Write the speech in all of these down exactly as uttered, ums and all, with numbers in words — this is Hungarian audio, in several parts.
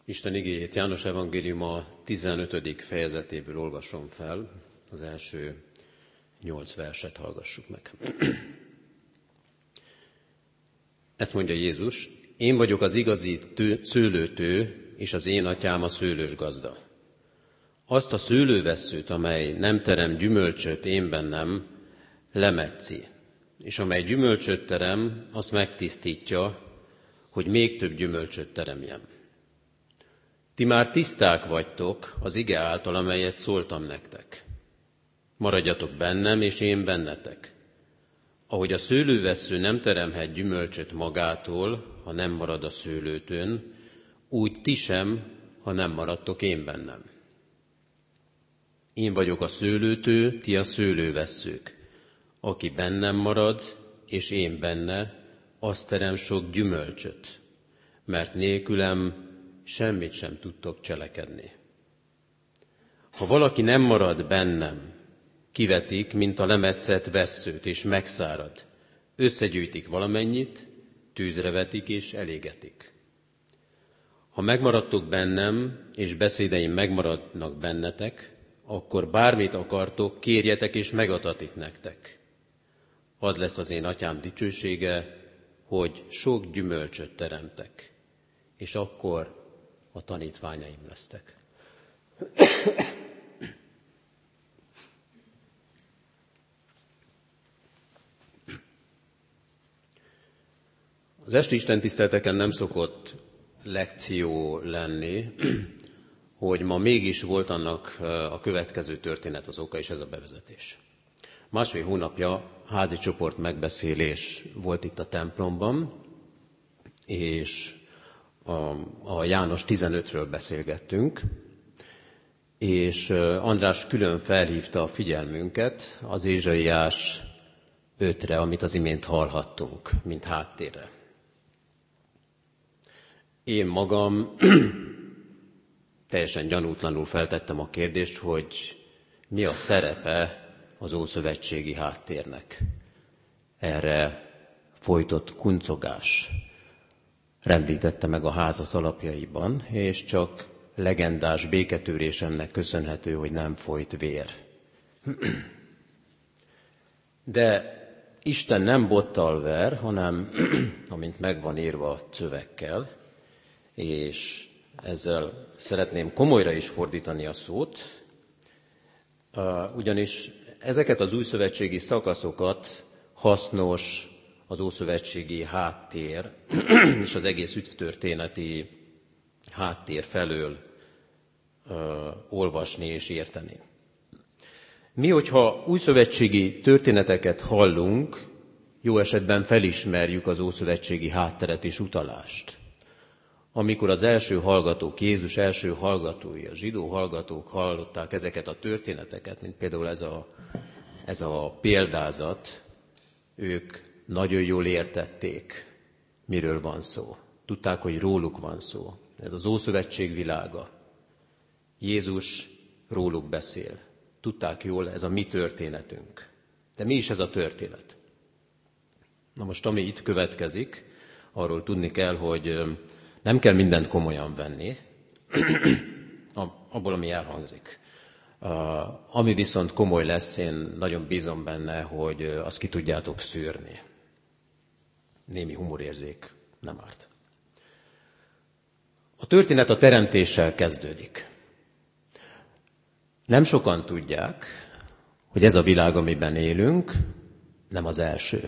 Isten igéjét János evangéliuma tizenötödik fejezetéből olvasom fel, az első nyolc verset hallgassuk meg. Ezt mondja Jézus: én vagyok az igazi tő, szőlőtő, és az én atyám a szőlős gazda. Azt a szőlővesszőt, amely nem terem gyümölcsöt én bennem, lemetszi, és amely gyümölcsöt terem, azt megtisztítja, hogy még több gyümölcsöt teremjem. Ti már tiszták vagytok az ige által, amelyet szóltam nektek. Maradjatok bennem, és én bennetek. Ahogy a szőlővessző nem teremhet gyümölcsöt magától, ha nem marad a szőlőtőn, úgy ti sem, ha nem maradtok én bennem. Én vagyok a szőlőtő, ti a szőlővesszők. Aki bennem marad, és én benne, az terem sok gyümölcsöt, mert nélkülem semmit sem tudtok cselekedni. Ha valaki nem marad bennem, kivetik, mint a lemetszett vesszőt, és megszárad. Összegyűjtik valamennyit, tűzre vetik, és elégetik. Ha megmaradtok bennem, és beszédeim megmaradnak bennetek, akkor bármit akartok, kérjetek, és megadatik nektek. Az lesz az én atyám dicsősége, hogy sok gyümölcsöt teremtek, és akkor a tanítványaim lesztek. Az esti istentiszteleteken nem szokott lekció lenni, hogy ma mégis volt annak a következő történet az oka, és ez a bevezetés. Másfél hónapja házi csoport megbeszélés volt itt a templomban, és a, a János tizenötről beszélgettünk, és András külön felhívta a figyelmünket az Ézsaiás ötre, amit az imént hallhattunk, mint háttérre. Én magam teljesen gyanútlanul feltettem a kérdést, hogy mi a szerepe az ószövetségi háttérnek. Erre folytott kuncogás rendítette meg a házat alapjaiban, és csak legendás béketörésemnek köszönhető, hogy nem folyt vér. De Isten nem bottal ver, hanem, amint meg van írva, a szövegkel, és ezzel szeretném komolyra is fordítani a szót, ugyanis ezeket az újszövetségi szakaszokat hasznos az ószövetségi háttér és az egész ügytörténeti háttér felől ö, olvasni és érteni. Mi, hogyha újszövetségi történeteket hallunk, jó esetben felismerjük az ószövetségi hátteret és utalást. Amikor az első hallgatók, Jézus első hallgatói, a zsidó hallgatók hallották ezeket a történeteket, mint például ez a, ez a példázat, ők nagyon jól értették, miről van szó. Tudták, hogy róluk van szó. Ez az Ószövetség világa. Jézus róluk beszél. Tudták jól, ez a mi történetünk. De mi is ez a történet? Na most, ami itt következik, arról tudni kell, hogy nem kell mindent komolyan venni, abból, ami elhangzik. Ami viszont komoly lesz, én nagyon bízom benne, hogy azt ki tudjátok szűrni. Némi humorérzék nem árt. A történet a teremtéssel kezdődik. Nem sokan tudják, hogy ez a világ, amiben élünk, nem az első.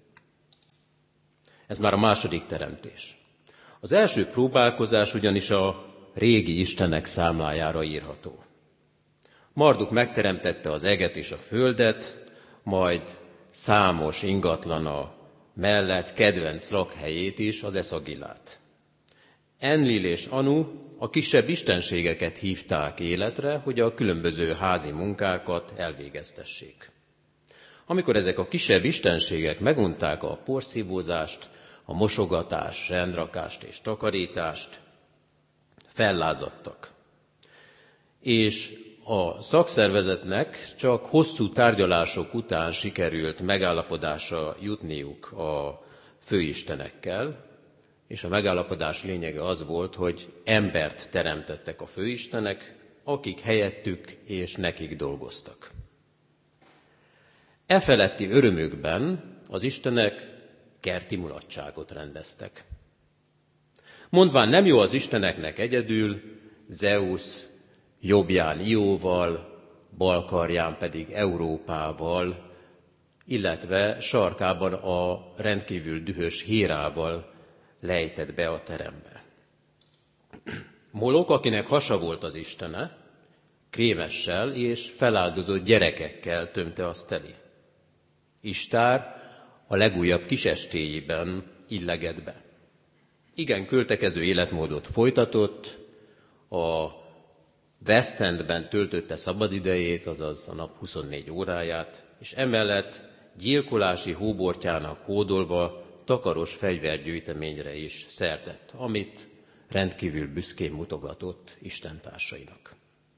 Ez már a második teremtés. Az első próbálkozás ugyanis a régi istenek számlájára írható. Marduk megteremtette az eget és a földet, majd számos ingatlana mellett kedvenc lakhelyét is, az Eszagilát. Enlil és Anu a kisebb istenségeket hívták életre, hogy a különböző házi munkákat elvégeztessék. Amikor ezek a kisebb istenségek megunták a porszívózást, a mosogatást, rendrakást és takarítást, fellázadtak. És a szakszervezetnek csak hosszú tárgyalások után sikerült megállapodásra jutniuk a főistenekkel, és a megállapodás lényege az volt, hogy embert teremtettek a főistenek, akik helyettük és nekik dolgoztak. E feletti örömükben az istenek kerti mulatságot rendeztek. Mondván nem jó az isteneknek egyedül, Zeusz jobbján Ióval, bal karján pedig Európával, illetve sarkában a rendkívül dühös Hérával lejtett be a terembe. Molok, akinek hasa volt az istene, krémessel és feláldozott gyerekekkel tömte azt teli. Istár a legújabb kisestéjében illegett be. Igen költekező életmódot folytatott, a West Endben töltötte szabadidejét, azaz a nap huszonnégy óráját, és emellett gyilkolási hóbortjának hódolva takaros fegyvergyűjteményre is szert tett, amit rendkívül büszkén mutogatott istentársainak.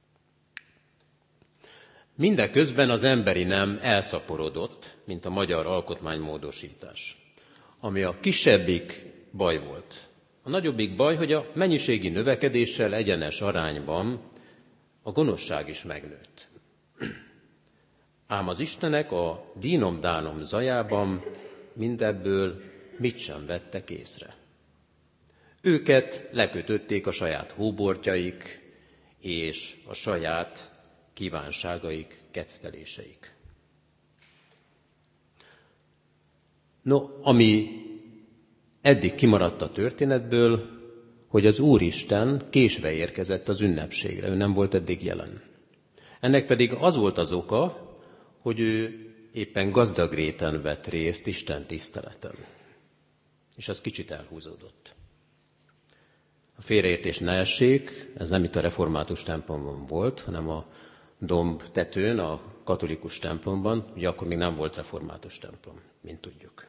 Mindeközben az emberi nem elszaporodott, mint a magyar alkotmánymódosítás, ami a kisebbik baj volt. A nagyobbik baj, hogy a mennyiségi növekedéssel egyenes arányban a gonoszság is megnőtt. Ám az istenek a dínom-dánom zajában mindebből mit sem vettek észre. Őket lekötötték a saját hóbortjaik és a saját kívánságaik, kedvteléseik. No, ami eddig kimaradt a történetből, hogy az Úristen késve érkezett az ünnepségre, ő nem volt eddig jelen. Ennek pedig az volt az oka, hogy ő éppen gazdagréten vett részt Isten tiszteleten. És az kicsit elhúzódott. A félreértés ne essék, ez nem itt a református templomban volt, hanem a domb tetőn, a katolikus templomban, ugye akkor még nem volt református templom, mint tudjuk.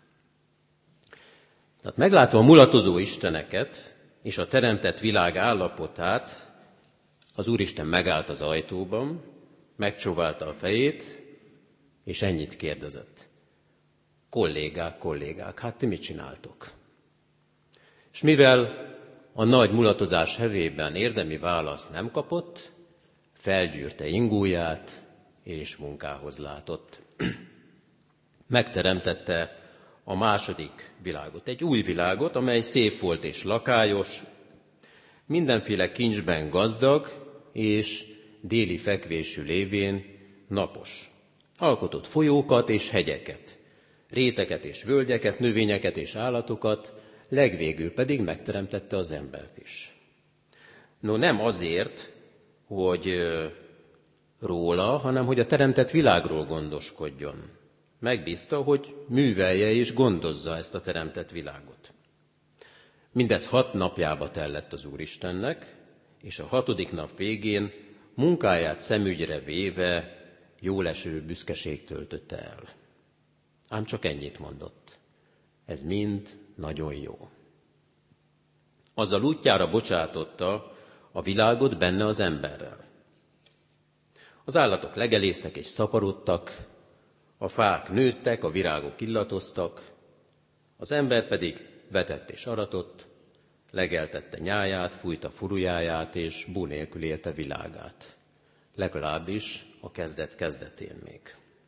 Tehát meglátva a mulatozó isteneket és a teremtett világ állapotát, az Úristen megállt az ajtóban, megcsóválta a fejét, és ennyit kérdezett. Kollégák, kollégák, hát ti mit csináltok? És mivel a nagy mulatozás hevében érdemi választ nem kapott, felgyűrte ingóját, és munkához látott. Megteremtette a második világot, egy új világot, amely szép volt és lakályos, mindenféle kincsben gazdag, és déli fekvésű lévén napos. Alkotott folyókat és hegyeket, réteket és völgyeket, növényeket és állatokat, legvégül pedig megteremtette az embert is. No, nem azért, hogy róla, hanem hogy a teremtett világról gondoskodjon. Megbízta, hogy művelje és gondozza ezt a teremtett világot. Mindez hat napjába tellett az Úristennek, és a hatodik nap végén munkáját szemügyre véve jóleső büszkeség töltötte el. Ám csak ennyit mondott. Ez mind nagyon jó. Azzal útjára bocsátotta a világot benne az emberrel. Az állatok legelésztek és szaporodtak, a fák nőttek, a virágok illatoztak, az ember pedig vetett és aratott, legeltette nyáját, fújta furujáját és bú nélkül élte világát. Legalábbis a kezdet kezdetén még.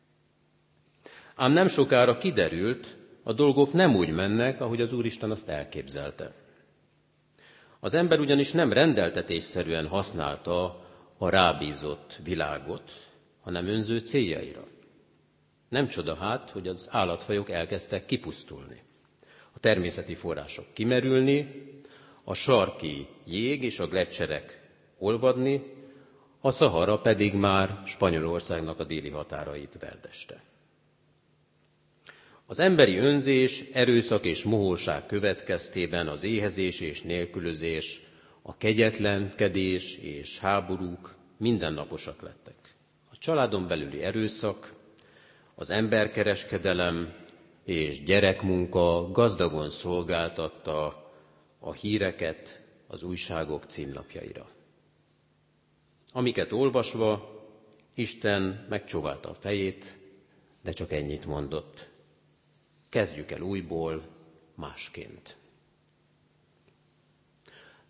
Ám nem sokára kiderült, a dolgok nem úgy mennek, ahogy az Úristen azt elképzelte. Az ember ugyanis nem rendeltetésszerűen használta a rábízott világot, hanem önző céljaira. Nem csoda hát, hogy az állatfajok elkezdtek kipusztulni. A természeti források kimerülni, a sarki jég és a gleccserek olvadni, a Szahara pedig már Spanyolországnak a déli határait verdeste. Az emberi önzés, erőszak és mohóság következtében az éhezés és nélkülözés, a kegyetlenkedés és háborúk mindennaposak lettek. A családon belüli erőszak, az emberkereskedelem és gyerekmunka gazdagon szolgáltatta a híreket az újságok címlapjaira. Amiket olvasva, Isten megcsóválta a fejét, de csak ennyit mondott. Kezdjük el újból, másként.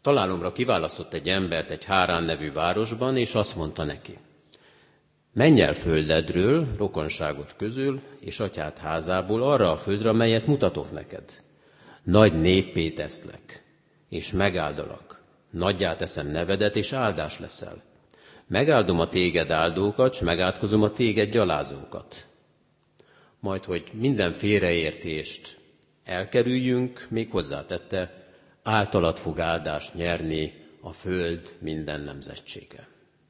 találomra kiválasztott egy embert egy Hárán nevű városban, és azt mondta neki: menj el földedről, rokonságot közül, és atyád házából arra a földre, melyet mutatok neked. Nagy néppé teszlek, és megáldalak. Nagyjá teszem nevedet, és áldás leszel. Megáldom a téged áldókat, s megátkozom a téged gyalázókat. Majd, hogy minden félreértést elkerüljünk, még hozzátette, általad fog áldást nyerni a föld minden nemzetsége.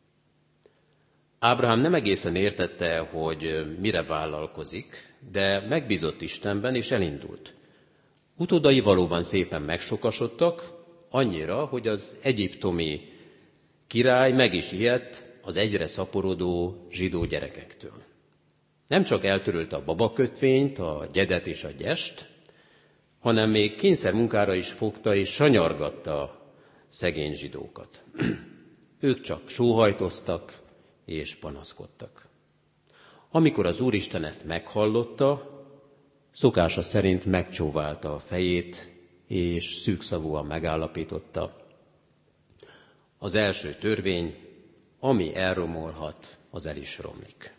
Ábrahám nem egészen értette, hogy mire vállalkozik, de megbízott Istenben, és elindult. Utódai valóban szépen megsokasodtak, annyira, hogy az egyiptomi király meg is ijedt az egyre szaporodó zsidó gyerekektől. Nem csak eltörölte a babakötvényt, a gyedet és a gyest, hanem még kényszermunkára is fogta és sanyargatta a szegény zsidókat. Ők csak sóhajtoztak és panaszkodtak. Amikor az Úristen ezt meghallotta, szokása szerint megcsóválta a fejét, és szűkszavúan megállapította: az első törvény, ami elromolhat, az el is romlik.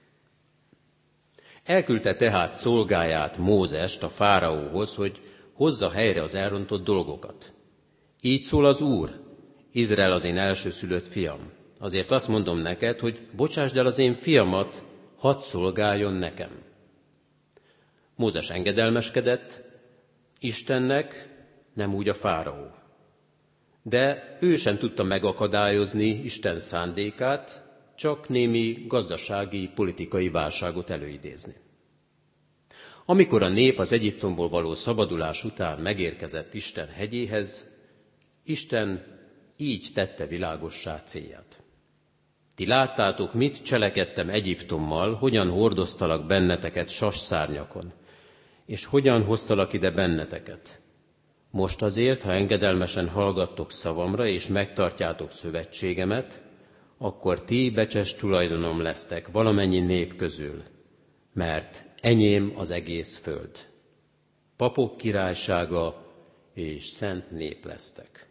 Elküldte tehát szolgáját, Mózest a fáraóhoz, hogy hozza helyre az elrontott dolgokat. Így szól az Úr: Izrael az én elsőszülött fiam. Azért azt mondom neked, hogy bocsásd el az én fiamat, hadd szolgáljon nekem. Mózes engedelmeskedett Istennek, nem úgy a fáraó. De ő sem tudta megakadályozni Isten szándékát, csak némi gazdasági, politikai válságot előidézni. Amikor a nép az Egyiptomból való szabadulás után megérkezett Isten hegyéhez, Isten így tette világossá célját. Ti láttátok, mit cselekedtem Egyiptommal, hogyan hordoztalak benneteket sasszárnyakon, és hogyan hoztalak ide benneteket. Most azért, ha engedelmesen hallgattok szavamra, és megtartjátok szövetségemet, akkor ti becses tulajdonom lesztek valamennyi nép közül, mert enyém az egész föld. Papok királysága és szent nép lesztek.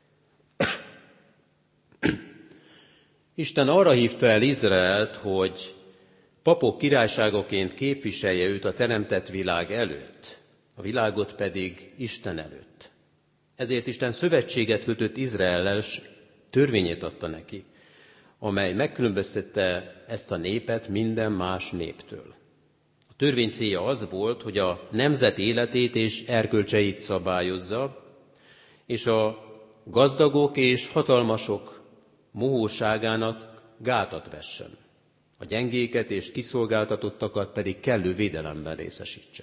Isten arra hívta el Izraelt, hogy papok királyságaként képviselje őt a teremtett világ előtt, a világot pedig Isten előtt. Ezért Isten szövetséget kötött Izraellel, és törvényét adta neki, amely megkülönböztette ezt a népet minden más néptől. A törvény célja az volt, hogy a nemzet életét és erkölcseit szabályozza, és a gazdagok és hatalmasok mohóságának gátat vessen, a gyengéket és kiszolgáltatottakat pedig kellő védelemben részesítse.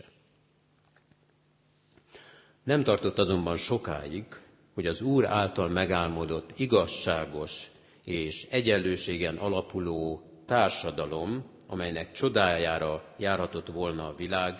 Nem tartott azonban sokáig, hogy az Úr által megálmodott igazságos és egyenlőségen alapuló társadalom, amelynek csodájára járhatott volna a világ,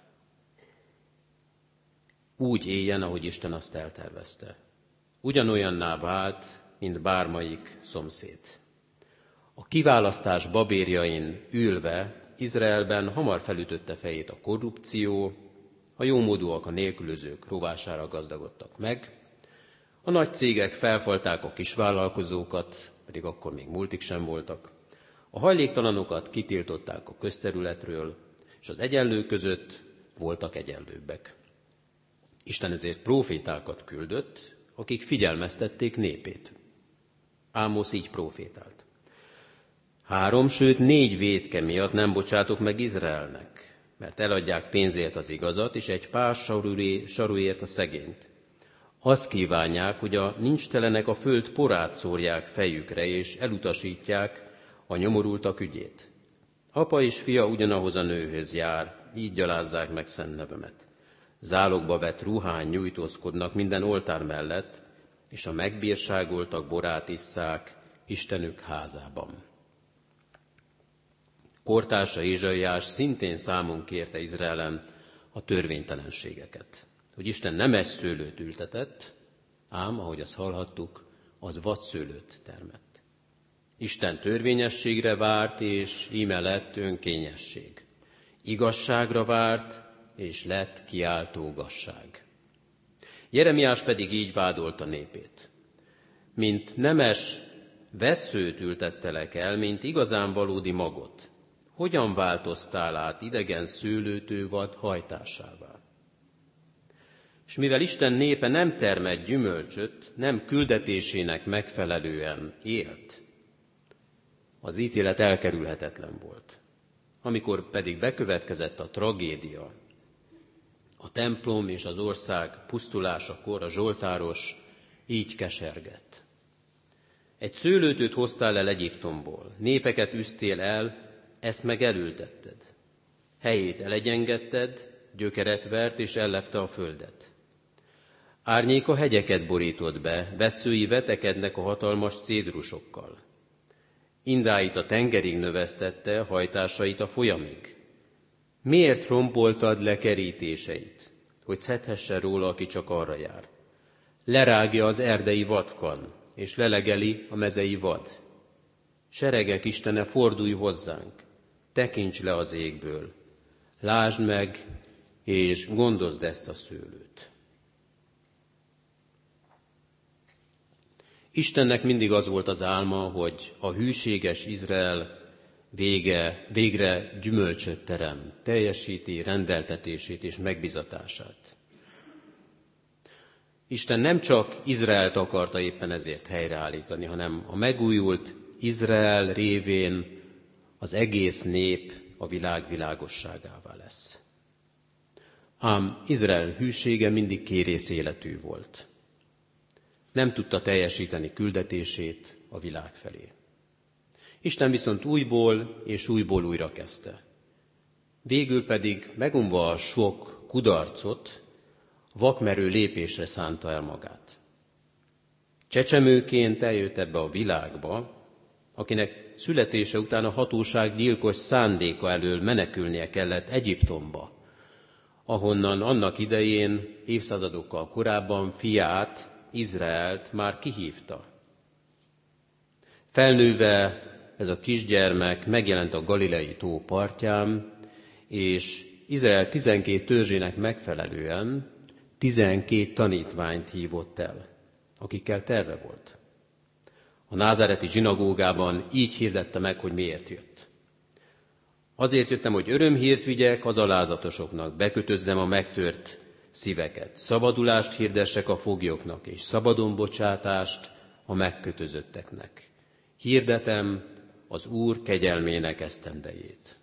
úgy éljen, ahogy Isten azt eltervezte. Ugyanolyanná vált, mint bármelyik szomszéd. A kiválasztás babérjain ülve Izraelben hamar felütötte fejét a korrupció, a jómódúak, a nélkülözők rovására gazdagodtak meg, a nagy cégek felfalták a kisvállalkozókat, pedig akkor még multik sem voltak, a hajléktalanokat kitiltották a közterületről, és az egyenlők között voltak egyenlőbbek. Isten ezért prófétákat küldött, akik figyelmeztették népét. Ámosz így prófétált: három, sőt négy vétke miatt nem bocsátok meg Izraelnek, mert eladják pénzért az igazat, és egy pár saruért a szegényt. Azt kívánják, hogy a nincstelenek a föld porát szórják fejükre, és elutasítják a nyomorultak ügyét. Apa és fia ugyanahoz a nőhöz jár, így gyalázzák meg szent nevemet. Zálogba vett ruhán nyújtózkodnak minden oltár mellett, és a megbírságoltak borát isszák Istenük házában. Kortársa Ézsaiás szintén számon kérte Izraelen a törvénytelenségeket, hogy Isten nemes szőlőt ültetett, ám, ahogy azt hallhattuk, az vadszőlőt termett. Isten törvényességre várt, és íme lett önkényesség. Igazságra várt, és lett kiáltógasság. Jeremiás pedig így vádolta népét: mint nemes vesszőt ültettelek el, mint igazán valódi magot. Hogyan változtál át idegen szőlőtő vad hajtásává? És mivel Isten népe nem termett gyümölcsöt, nem küldetésének megfelelően élt, az ítélet elkerülhetetlen volt. Amikor pedig bekövetkezett a tragédia, a templom és az ország pusztulásakor a zsoltáros így kesergett. Egy szőlőtőt hoztál el Egyiptomból, népeket üztél el, ezt meg elültetted. Helyét elegyengedted, gyökeret vert és ellepte a földet. Árnyéka hegyeket borított be, vesszői vetekednek a hatalmas cédrusokkal. Indáit a tengerig növesztette, hajtásait a folyamig. Miért romboltad le kerítéseit, hogy szedhesse róla, aki csak arra jár? Lerágja az erdei vadkan, és lelegeli a mezei vad. Seregek Istene, fordulj hozzánk, tekints le az égből, lásd meg, és gondozd ezt a szőlőt. Istennek mindig az volt az álma, hogy a hűséges Izrael vége, végre gyümölcsöt terem, teljesíti rendeltetését és megbizatását. Isten nem csak Izraelt akarta éppen ezért helyreállítani, hanem a megújult Izrael révén az egész nép a világ világosságává lesz. Ám Izrael hűsége mindig kérész életű volt. Nem tudta teljesíteni küldetését a világ felé. Isten viszont újból és újból újra kezdte. Végül pedig megunva a sok kudarcot, vakmerő lépésre szánta el magát. Csecsemőként eljött ebbe a világba, akinek születése után a hatóság gyilkos szándéka elől menekülnie kellett Egyiptomba, ahonnan annak idején, évszázadokkal korábban fiát, Izraelt már kihívta. Felnőve ez a kisgyermek megjelent a Galileai tó partján, és Izrael tizenkét törzsének megfelelően tizenkét tanítványt hívott el, akikkel terve volt. A názáreti zsinagógában így hirdette meg, hogy miért jött. Azért jöttem, hogy örömhírt vigyek az alázatosoknak, bekötözzem a megtört szíveket, szabadulást hirdessek a foglyoknak, és szabadon bocsátást a megkötözötteknek. Hirdetem az Úr kegyelmének esztendejét.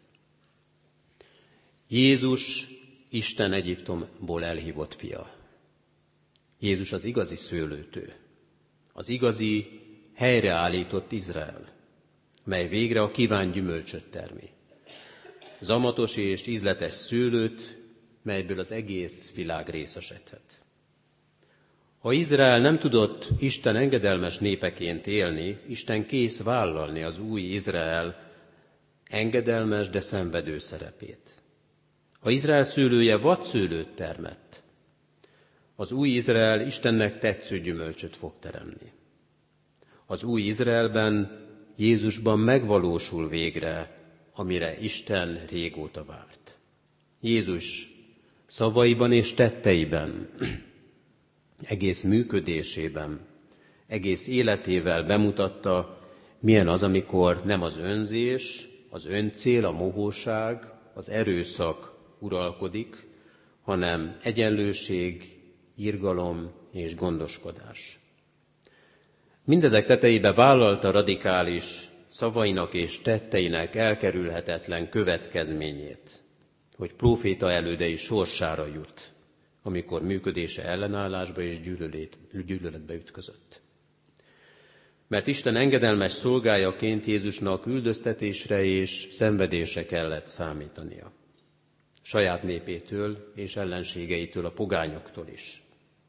Jézus Isten Egyiptomból elhívott fia. Jézus az igazi szőlőtő, az igazi helyreállított Izrael, mely végre a kívánt gyümölcsöt termi. Zamatos és ízletes szőlőt, melyből az egész világ részesedhet. Ha Izrael nem tudott Isten engedelmes népeként élni, Isten kész vállalni az új Izrael engedelmes, de szenvedő szerepét. Ha Izrael szőlője vadszőlőt termett, az új Izrael Istennek tetsző gyümölcsöt fog teremni. Az új Izraelben, Jézusban megvalósul végre, amire Isten régóta várt. Jézus szavaiban és tetteiben, egész működésében, egész életével bemutatta, milyen az, amikor nem az önzés, az öncél, a mohóság, az erőszak uralkodik, hanem egyenlőség, irgalom és gondoskodás. Mindezek tetejébe vállalta radikális szavainak és tetteinek elkerülhetetlen következményét, hogy próféta elődei sorsára jut, amikor működése ellenállásba és gyűlöletbe ütközött. Mert Isten engedelmes szolgájaként Jézusnak üldöztetésre és szenvedésre kellett számítania. Saját népétől és ellenségeitől, a pogányoktól is.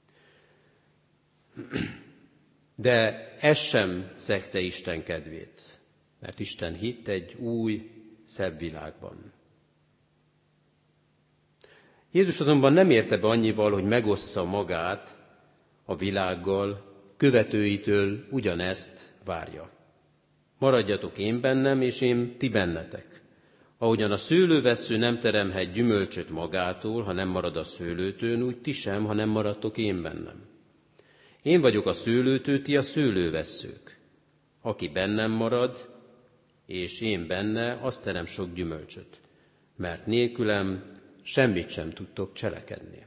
De ez sem szegte Isten kedvét, mert Isten hitt egy új, szebb világban. Jézus azonban nem érte be annyival, hogy megossza magát a világgal, követőitől ugyanezt várja. Maradjatok én bennem, és én ti bennetek. Ahogyan a szőlővessző nem teremhet gyümölcsöt magától, ha nem marad a szőlőtőn, úgy ti sem, ha nem maradtok én bennem. Én vagyok a szőlőtő, ti a szőlővesszők. Aki bennem marad, és én benne, az terem sok gyümölcsöt, mert nélkülem semmit sem tudtok cselekedni.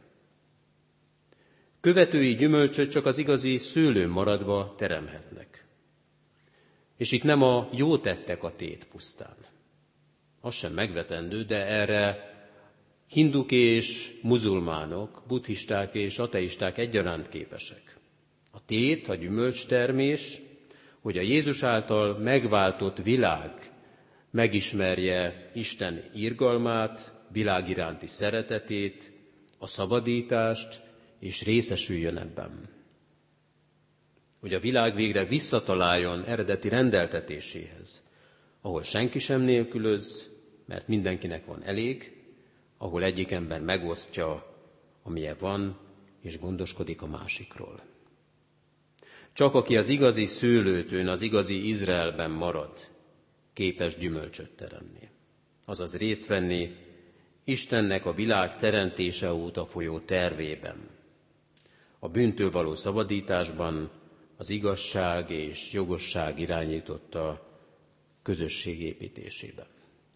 Követői gyümölcsöt csak az igazi szőlőn maradva teremhetnek. És itt nem a jó tettek a tét pusztán. Az sem megvetendő, de erre hinduk és muzulmánok, buddhisták és ateisták egyaránt képesek. A tét, a gyümölcstermés, hogy a Jézus által megváltott világ megismerje Isten irgalmát, világ iránti szeretetét, a szabadítást, és részesüljön ebben. Hogy a világ végre visszataláljon eredeti rendeltetéséhez, ahol senki sem nélkülöz, mert mindenkinek van elég, ahol egyik ember megosztja, amilyen van, és gondoskodik a másikról. Csak aki az igazi szőlőtőn, az igazi Izraelben marad, képes gyümölcsöt teremni. Azaz részt venni Istennek a világ teremtése óta folyó tervében. A bűntől való szabadításban az igazság és jogosság irányította közösség építésében.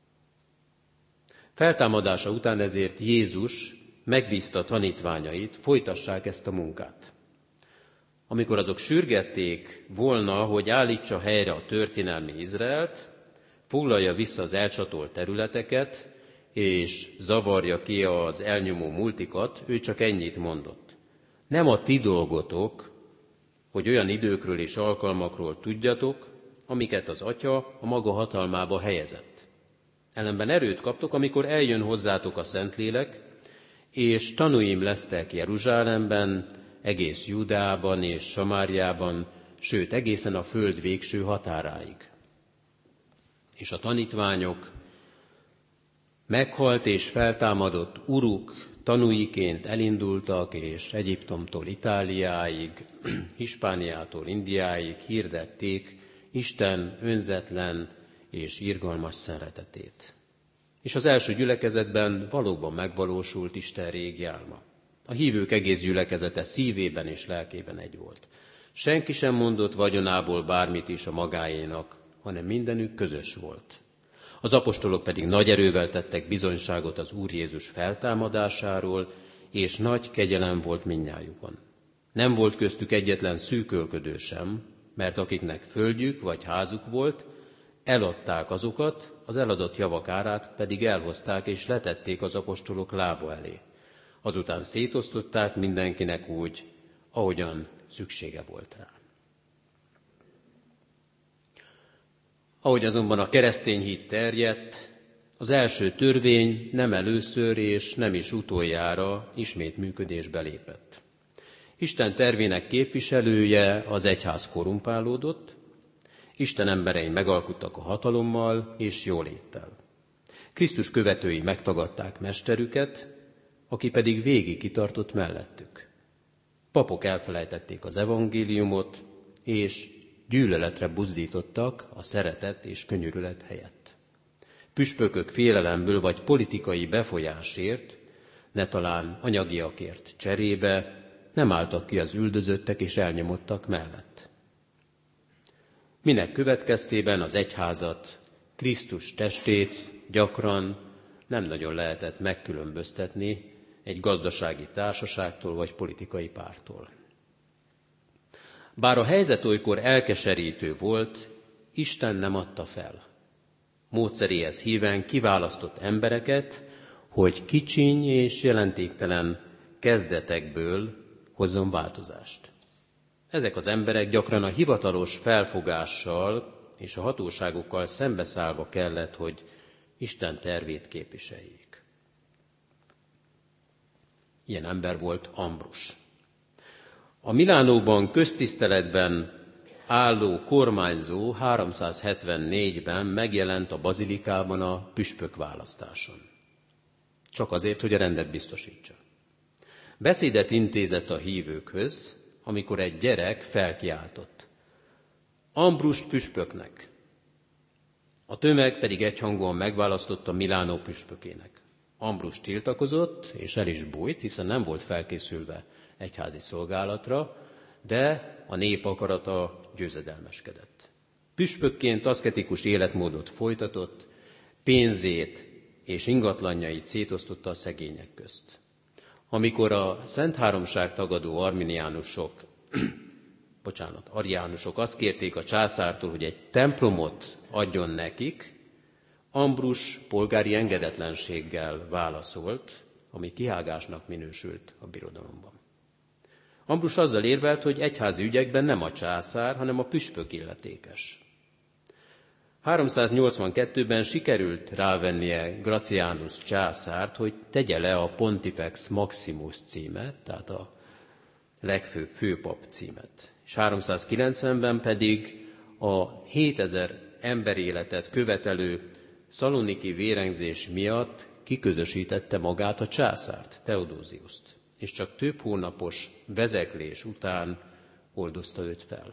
Feltámadása után ezért Jézus megbízta tanítványait, folytassák ezt a munkát. Amikor azok sürgették volna, hogy állítsa helyre a történelmi Izraelt, foglalja vissza az elcsatolt területeket, és zavarja ki az elnyomó multikat, ő csak ennyit mondott. Nem a ti dolgotok, hogy olyan időkről és alkalmakról tudjatok, amiket az Atya a maga hatalmába helyezett. Ellenben erőt kaptok, amikor eljön hozzátok a Szentlélek, és tanúim lesztek Jeruzsálemben, egész Júdeában és Samáriában, sőt egészen a föld végső határáig. És a tanítványok meghalt és feltámadott uruk tanúiként elindultak, és Egyiptomtól Itáliáig, Hispániától Indiáig hirdették Isten önzetlen és irgalmas szeretetét. És az első gyülekezetben valóban megvalósult Isten régi álma. A hívők egész gyülekezete szívében és lelkében egy volt. Senki sem mondott vagyonából bármit is a magáénak, hanem mindenük közös volt. Az apostolok pedig nagy erővel tettek bizonyságot az Úr Jézus feltámadásáról, és nagy kegyelem volt mindnyájukon. Nem volt köztük egyetlen szűkölködő sem, mert akiknek földjük vagy házuk volt, eladták azokat, az eladott javak árát pedig elhozták és letették az apostolok lába elé. Azután szétosztották mindenkinek úgy, ahogyan szüksége volt rá. Ahogy azonban a keresztény hit terjedt, az első törvény nem először és nem is utoljára ismét működésbe lépett. Isten tervének képviselője, az egyház korrumpálódott, Isten emberei megalkuttak a hatalommal és jóléttel. Krisztus követői megtagadták mesterüket, aki pedig végig kitartott mellettük. Papok elfelejtették az evangéliumot, és gyűlöletre buzdítottak a szeretet és könyörület helyett. Püspökök félelemből vagy politikai befolyásért, ne talán anyagiakért cserébe nem álltak ki az üldözöttek és elnyomottak mellett. Minek következtében az egyházat, Krisztus testét gyakran nem nagyon lehetett megkülönböztetni egy gazdasági társaságtól vagy politikai pártól. Bár a helyzet olykor elkeserítő volt, Isten nem adta fel. Módszeréhez híven kiválasztott embereket, hogy kicsiny és jelentéktelen kezdetekből hozzon változást. Ezek az emberek gyakran a hivatalos felfogással és a hatóságokkal szembeszállva kellett, hogy Isten tervét képviseljék. Ilyen ember volt Ambrus. A Milánóban köztiszteletben álló kormányzó háromszázhetvennégyben megjelent a bazilikában a püspök választáson. Csak azért, hogy a rendet biztosítsa. Beszédet intézett a hívőkhöz, amikor egy gyerek felkiáltott. Ambrust püspöknek. A tömeg pedig egyhangúan megválasztotta Milánó püspökének. Ambrus tiltakozott, és el is bújt, hiszen nem volt felkészülve egyházi szolgálatra, de a nép akarata győzedelmeskedett. Püspökként aszketikus életmódot folytatott, pénzét és ingatlanjait szétosztotta a szegények közt. Amikor a Szent Háromság tagadó arminiánusok, bocsánat, ariánusok azt kérték a császártól, hogy egy templomot adjon nekik, Ambrus polgári engedetlenséggel válaszolt, ami kihágásnak minősült a birodalomban. Ambrus azzal érvelt, hogy egyházi ügyekben nem a császár, hanem a püspök illetékes. háromszáznyolcvankettőben sikerült rávennie Gratianus császárt, hogy tegye le a Pontifex Maximus címet, tehát a legfőbb főpap címet. És háromszázkilencvenben pedig a hétezer emberéletet követelő szaloniki vérengzés miatt kiközösítette magát a császárt, Theodosiust, és csak több hónapos vezeklés után oldozta őt fel.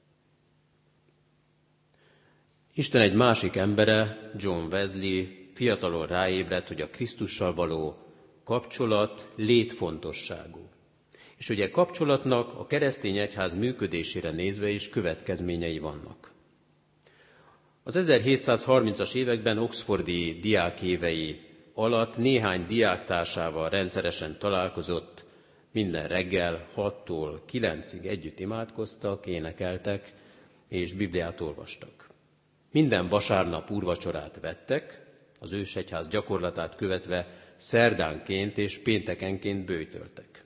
Isten egy másik embere, John Wesley, fiatalon ráébredt, hogy a Krisztussal való kapcsolat létfontosságú. És ugye kapcsolatnak a keresztény egyház működésére nézve is következményei vannak. Az ezerhétszázharmincas években oxfordi diákévei alatt néhány diáktársával rendszeresen találkozott, minden reggel hattól kilencig együtt imádkoztak, énekeltek és Bibliát olvastak. Minden vasárnap úrvacsorát vettek, az ősegyház gyakorlatát követve szerdánként és péntekenként böjtöltek.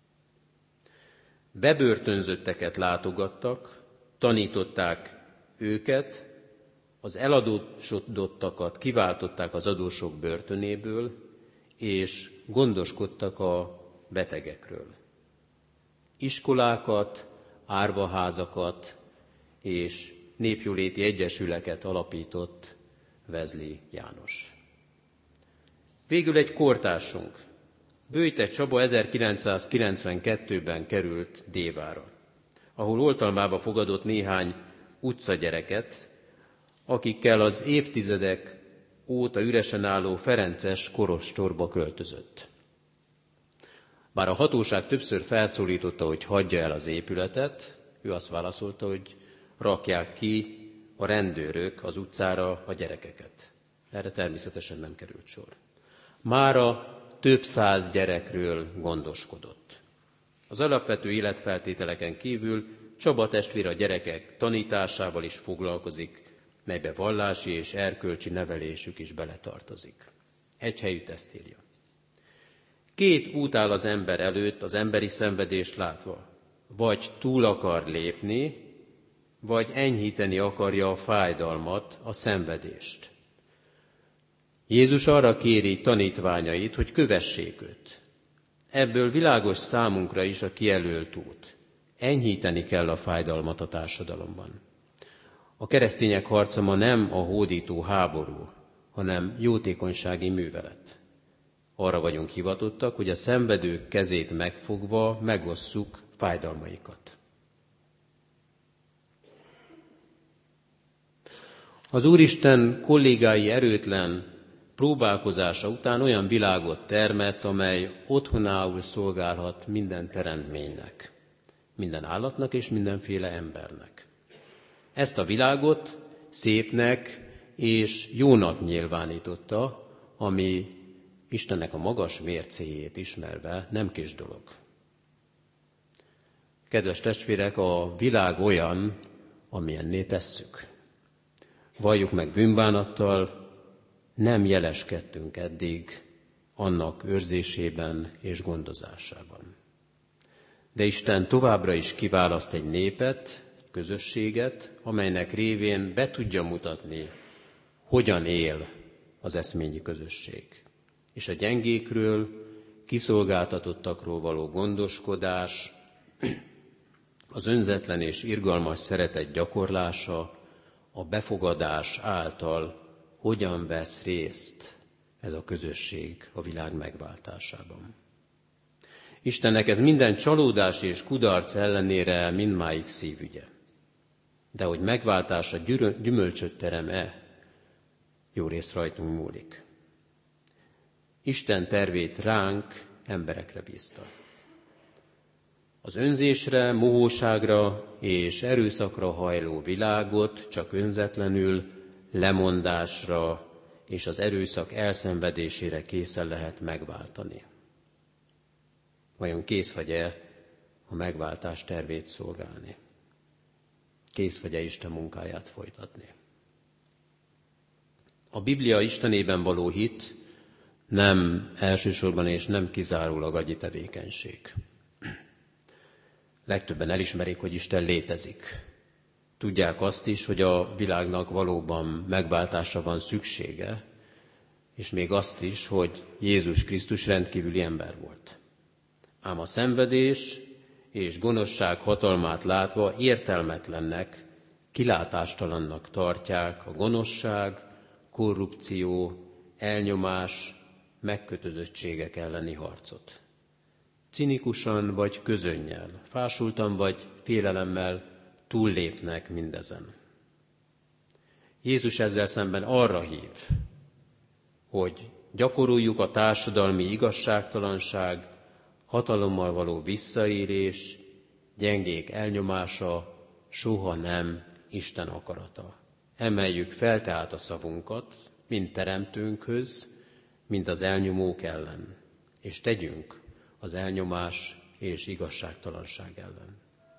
Bebörtönzötteket látogattak, tanították őket, az eladósodottakat kiváltották az adósok börtönéből, és gondoskodtak a betegekről. Iskolákat, árvaházakat és népjóléti egyesüleket alapított Wesley János. Végül egy kortársunk, Böjte Csaba ezerkilencszázkilencvenkettőben került Dévára, ahol oltalmába fogadott néhány utcagyereket, akikkel az évtizedek óta üresen álló ferences kolostorba költözött. Bár a hatóság többször felszólította, hogy hagyja el az épületet, ő azt válaszolta, hogy rakják ki a rendőrök az utcára a gyerekeket. Erre természetesen nem került sor. Mára több száz gyerekről gondoskodott. Az alapvető életfeltételeken kívül Csaba testvér a gyerekek tanításával is foglalkozik, melybe vallási és erkölcsi nevelésük is beletartozik. Egy helyütt ezt írja. Két út áll az ember előtt az emberi szenvedést látva. Vagy túl akar lépni, vagy enyhíteni akarja a fájdalmat, a szenvedést. Jézus arra kéri tanítványait, hogy kövessék őt. Ebből világos számunkra is a kijelölt út. Enyhíteni kell a fájdalmat a társadalomban. A keresztények harca ma nem a hódító háború, hanem jótékonysági művelet. Arra vagyunk hivatottak, hogy a szenvedők kezét megfogva megosszuk fájdalmaikat. Az Úristen kollégái erőtlen próbálkozása után olyan világot termett, amely otthonául szolgálhat minden teremtménynek, minden állatnak és mindenféle embernek. Ezt a világot szépnek és jónak nyilvánította, ami Istennek a magas mércéjét ismerve nem kis dolog. Kedves testvérek, a világ olyan, amilyenné tesszük. Valljuk meg bűnbánattal, nem jeleskedtünk eddig annak őrzésében és gondozásában. De Isten továbbra is kiválaszt egy népet, egy közösséget, amelynek révén be tudja mutatni, hogyan él az eszményi közösség. És a gyengékről, kiszolgáltatottakról való gondoskodás, az önzetlen és irgalmas szeretet gyakorlása, a befogadás által hogyan vesz részt ez a közösség a világ megváltásában. Istennek ez minden csalódás és kudarc ellenére mindmáig szívügye. De hogy megváltása gyümölcsöt terem-e, jó rész rajtunk múlik. Isten tervét ránk, emberekre bízta. Az önzésre, mohóságra és erőszakra hajló világot csak önzetlenül, lemondásra és az erőszak elszenvedésére készen lehet megváltani. Vajon kész vagy-e a megváltás tervét szolgálni? Kész vagy-e Isten munkáját folytatni? A Biblia Istenében való hit nem elsősorban és nem kizárólag agyi tevékenység. Legtöbben elismerik, hogy Isten létezik. Tudják azt is, hogy a világnak valóban megváltásra van szüksége, és még azt is, hogy Jézus Krisztus rendkívüli ember volt. Ám a szenvedés és gonoszság hatalmát látva értelmetlennek, kilátástalannak tartják a gonoszság, korrupció, elnyomás, megkötözöttségek elleni harcot. Cinikusan vagy közönnyel, fásultan vagy félelemmel túllépnek mindezen. Jézus ezzel szemben arra hív, hogy gyakoroljuk a társadalmi igazságtalanság, hatalommal való visszaérés, gyengék elnyomása soha nem Isten akarata. Emeljük fel tehát a szavunkat, mind teremtőnkhöz, mind az elnyomók ellen, és tegyünk az elnyomás és igazságtalanság ellen.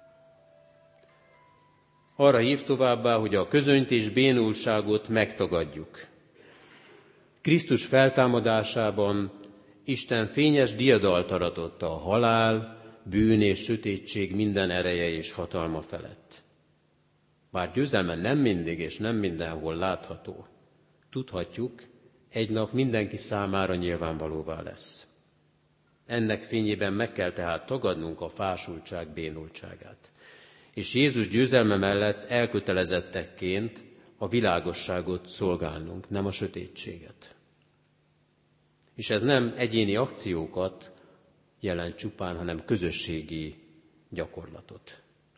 Arra hív továbbá, hogy a közönyt és bénultságot megtagadjuk. Krisztus feltámadásában Isten fényes diadalt aratott a halál, bűn és sötétség minden ereje és hatalma felett. Bár győzelme nem mindig és nem mindenhol látható, tudhatjuk, egy nap mindenki számára nyilvánvalóvá lesz. Ennek fényében meg kell tehát tagadnunk a fásultság bénultságát. És Jézus győzelme mellett elkötelezettekként a világosságot szolgálnunk, nem a sötétséget. És ez nem egyéni akciókat jelent csupán, hanem közösségi gyakorlatot.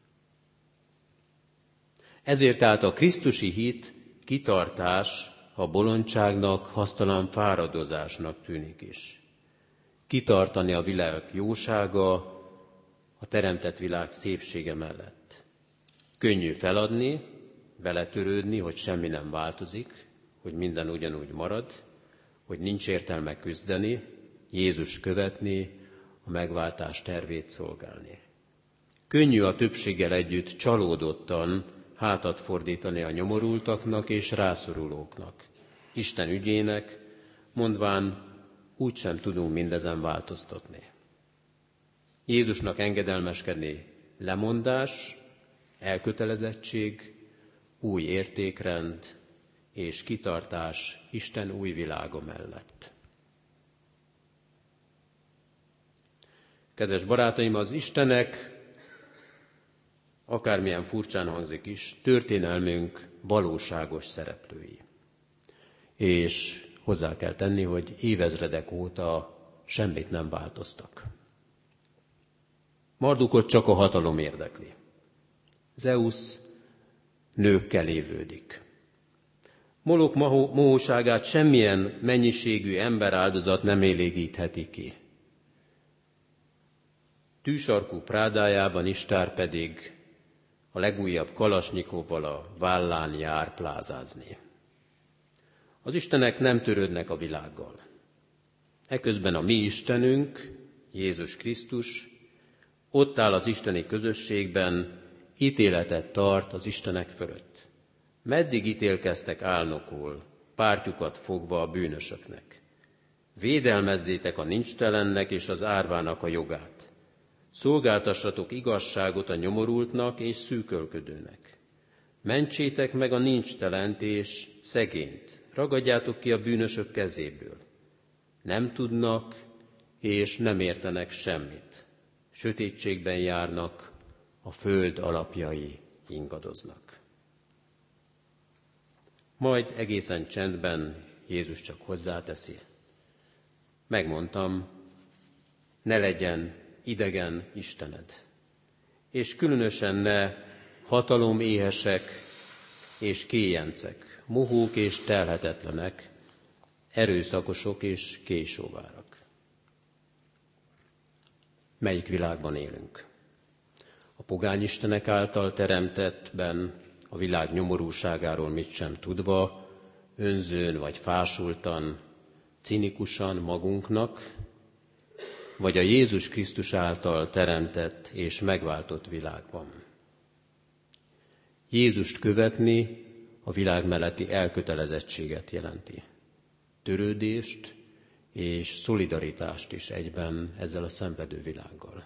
Ezért tehát a krisztusi hit kitartás a bolondságnak, hasztalan fáradozásnak tűnik is. Kitartani a világ jósága, a teremtett világ szépsége mellett. Könnyű feladni, beletörődni, hogy semmi nem változik, hogy minden ugyanúgy marad, hogy nincs értelme küzdeni, Jézus követni, a megváltás tervét szolgálni. Könnyű a többséggel együtt csalódottan hátat fordítani a nyomorultaknak és rászorulóknak, Isten ügyének, mondván úgysem tudunk mindezen változtatni. Jézusnak engedelmeskedni lemondás, elkötelezettség, új értékrend és kitartás Isten új világa mellett. Kedves barátaim, az Istenek, akármilyen furcsán hangzik is, történelmünk valóságos szereplői. És hozzá kell tenni, hogy évezredek óta semmit nem változtak. Mardukot csak a hatalom érdekli. Zeusz nőkkel évődik. Molok mohóságát semmilyen mennyiségű emberáldozat nem elégítheti ki. Tűsarkú prádájában Istár pedig a legújabb Kalasnyikovval a vállán jár plázázni. Az istenek nem törődnek a világgal. Eközben a mi Istenünk, Jézus Krisztus, ott áll az isteni közösségben, ítéletet tart az istenek fölött. Meddig ítélkeztek álnokul, pártjukat fogva a bűnösöknek? Védelmezzétek a nincstelennek és az árvának a jogát. Szolgáltassatok igazságot a nyomorultnak és szűkölködőnek. Mentsétek meg a nincstelent és szegényt, ragadjátok ki a bűnösök kezéből. Nem tudnak és nem értenek semmit. Sötétségben járnak, a föld alapjai ingadoznak. Majd egészen csendben Jézus csak hozzáteszi. Megmondtam, ne legyen idegen Istened, és különösen ne hataloméhesek és kéjencek, mohók és telhetetlenek, erőszakosok és késóvárak. Melyik világban élünk? pogányistenek által teremtettben, a világ nyomorúságáról mit sem tudva, önzőn vagy fásultan, cinikusan magunknak, vagy a Jézus Krisztus által teremtett és megváltott világban. Jézust követni a világ melletti elkötelezettséget jelenti. Törődést és szolidaritást is egyben ezzel a szenvedő világgal.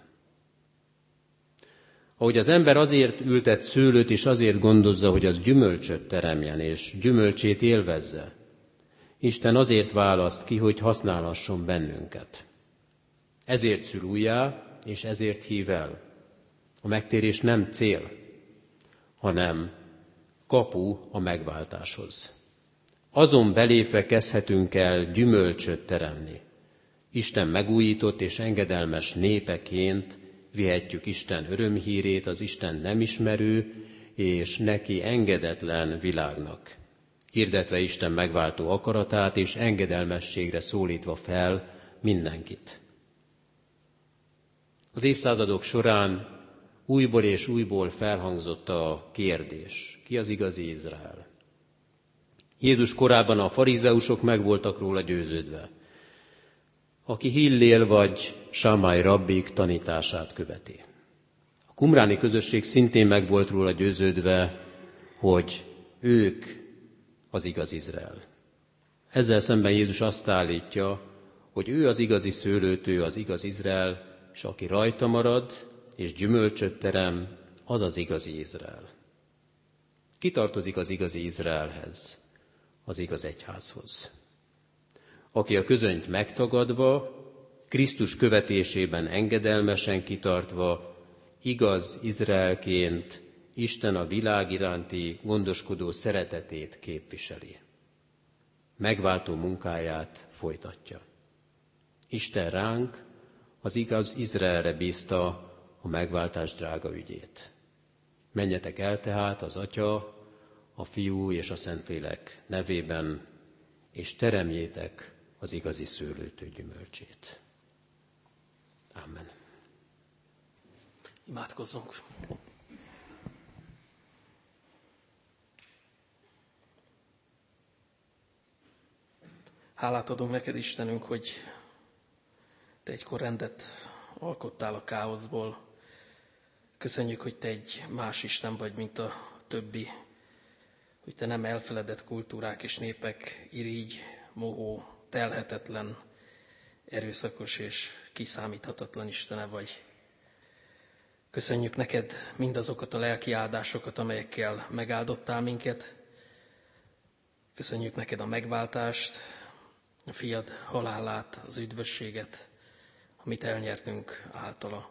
Ahogy az ember azért ültet szőlőt, és azért gondozza, hogy az gyümölcsöt teremjen, és gyümölcsét élvezze, Isten azért választ ki, hogy használhasson bennünket. Ezért szül újjá, és ezért hív el. A megtérés nem cél, hanem kapu a megváltáshoz. Azon belépve kezdhetünk el gyümölcsöt teremni. Isten megújított és engedelmes népeként vihetjük Isten örömhírét az Isten nem ismerő és neki engedetlen világnak, hirdetve Isten megváltó akaratát és engedelmességre szólítva fel mindenkit. Az évszázadok során újból és újból felhangzott a kérdés, ki az igazi Izrael? Jézus korában a farizeusok meg voltak róla győződve, aki Hillél vagy Sámai rabbik tanítását követi. A qumráni közösség szintén meg volt róla győződve, hogy ők az igaz Izrael. Ezzel szemben Jézus azt állítja, hogy ő az igazi szőlőtő, az igaz Izrael, és aki rajta marad és gyümölcsöt terem, az az igazi Izrael. Ki tartozik az igazi Izraelhez? Az igaz egyházhoz. Aki a közönyt megtagadva, Krisztus követésében engedelmesen kitartva, igaz Izraelként Isten a világ iránti gondoskodó szeretetét képviseli. Megváltó munkáját folytatja. Isten ránk, az igaz Izraelre bízta a megváltás drága ügyét. Menjetek el tehát az Atya, a Fiú és a Szentlélek nevében, és teremjétek az igazi szőlőtő gyümölcsét. Amen. Imádkozzunk. Hálát adunk neked, Istenünk, hogy te egykor rendet alkottál a káoszból. Köszönjük, hogy te egy más Isten vagy, mint a többi, hogy te nem elfeledett kultúrák és népek irigy, mohó, telhetetlen, erőszakos és kiszámíthatatlan Istene vagy. Köszönjük neked mindazokat a lelki áldásokat, amelyekkel megáldottál minket. Köszönjük neked a megváltást, a fiad halálát, az üdvösséget, amit elnyertünk általa.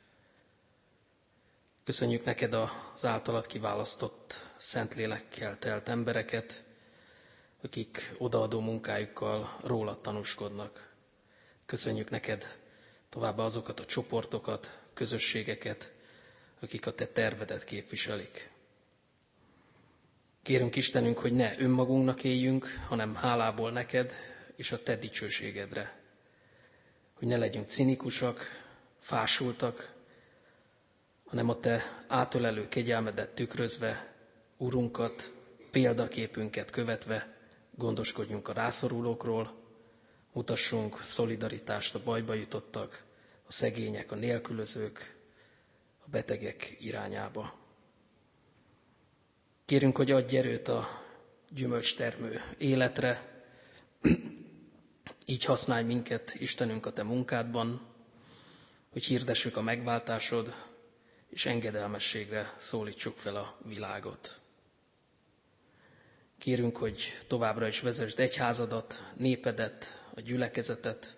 Köszönjük neked az általad kiválasztott Szentlélekkel telt embereket, akik odaadó munkájukkal rólad tanúskodnak. Köszönjük neked továbbá azokat a csoportokat, közösségeket, akik a te tervedet képviselik. Kérünk Istenünk, hogy ne önmagunknak éljünk, hanem hálából neked és a te dicsőségedre. Hogy ne legyünk cinikusak, fásultak, hanem a te átölelő kegyelmedet tükrözve, Urunkat, példaképünket követve gondoskodjunk a rászorulókról, mutassunk szolidaritást a bajba jutottak, a szegények, a nélkülözők, a betegek irányába. Kérünk, hogy adj erőt a gyümölcstermő életre, így használj minket, Istenünk, a te munkádban, hogy hirdessük a megváltásod, és engedelmességre szólítsuk fel a világot. Kérünk, hogy továbbra is vezesd egyházadat, népedet, a gyülekezetet.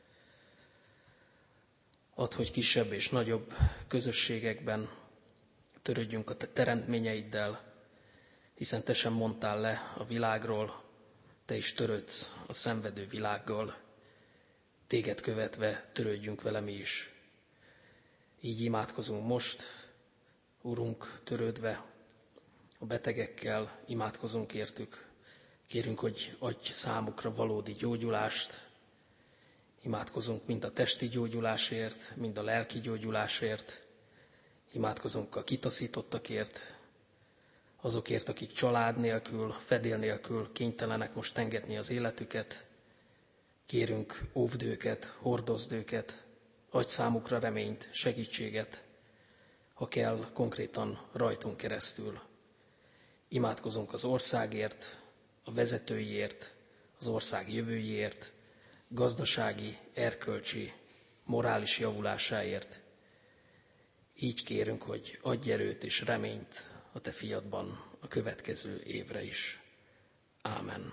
Add, hogy kisebb és nagyobb közösségekben törődjünk a te teremtményeiddel, hiszen te sem mondtál le a világról, te is törődsz a szenvedő világgal. Téged követve törődjünk vele mi is. Így imádkozunk most, Urunk, törődve a betegekkel, imádkozunk értük. Kérünk, hogy adj számukra valódi gyógyulást. Imádkozunk mind a testi gyógyulásért, mind a lelki gyógyulásért. Imádkozunk a kitaszítottakért, azokért, akik család nélkül, fedél nélkül kénytelenek most tengetni az életüket. Kérünk, óvd őket, hordozd őket, adj számukra reményt, segítséget, ha kell, konkrétan rajtunk keresztül. Imádkozunk az országért, a vezetőiért, az ország jövőjéért, gazdasági, erkölcsi, morális javulásáért. Így kérünk, hogy adj erőt és reményt a te fiadban a következő évre is. Ámen.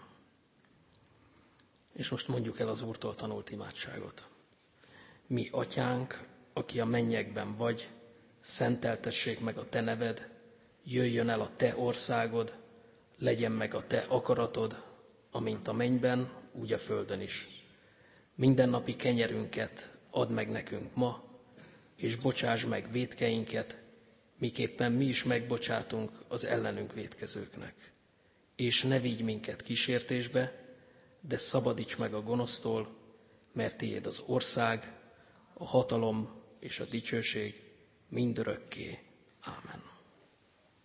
És most mondjuk el az Úrtól tanult imádságot. Mi, atyánk, aki a mennyekben vagy, szenteltessék meg a te neved, jöjjön el a te országod, legyen meg a te akaratod, amint a mennyben, úgy a földön is. Mindennapi kenyerünket add meg nekünk ma, és bocsáss meg vétkeinket, miképpen mi is megbocsátunk az ellenünk vétkezőknek. És ne vigy minket kísértésbe, de szabadíts meg a gonosztól, mert tiéd az ország, a hatalom és a dicsőség mindörökké. Ámen.